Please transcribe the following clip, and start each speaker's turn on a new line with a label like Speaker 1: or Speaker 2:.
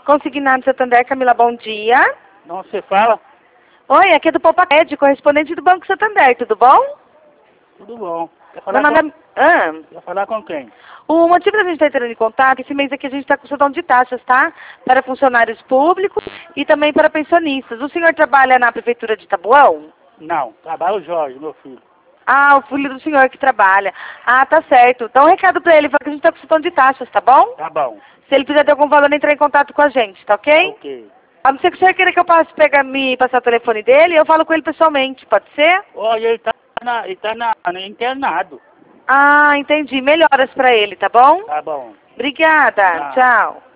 Speaker 1: Consignado Santander, Camila, bom dia.
Speaker 2: Não, você fala?
Speaker 1: Oi, aqui é do Popacred, correspondente do Banco Santander, tudo bom?
Speaker 2: Tudo bom. Quer
Speaker 1: Meu
Speaker 2: falar,
Speaker 1: nome é...
Speaker 2: quer falar com quem?
Speaker 1: O motivo da gente estar entrando em contato, esse mês aqui a gente está com sessão de taxas, tá? Para funcionários públicos e também para pensionistas. O senhor trabalha na Prefeitura de Taboão?
Speaker 2: Não, trabalha o Jorge, meu filho.
Speaker 1: Ah, o filho do senhor que trabalha. Ah, tá certo. Então, um recado para ele, fala que a gente está com sessão de taxas, tá bom?
Speaker 2: Tá bom.
Speaker 1: Se ele precisar de algum valor, entrar em contato com a gente, tá ok?
Speaker 2: Ok.
Speaker 1: A não ser que o senhor queira que eu passe me passar o telefone dele, eu falo com ele pessoalmente, pode ser?
Speaker 2: Olha, ele tá internado.
Speaker 1: Ah, entendi. Melhoras pra ele, tá bom?
Speaker 2: Tá bom.
Speaker 1: Obrigada.
Speaker 2: Tá.
Speaker 1: Tchau.